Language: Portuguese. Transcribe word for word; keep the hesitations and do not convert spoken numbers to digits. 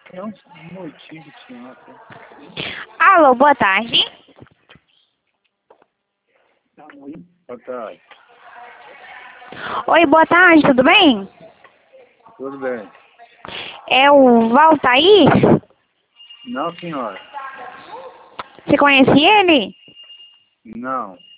É um motivo que tinha. Alô, boa tarde. Boa tarde. Oi, boa tarde, tudo bem? Tudo bem? É o Valtair? Não, senhora. Você conhece ele? Não.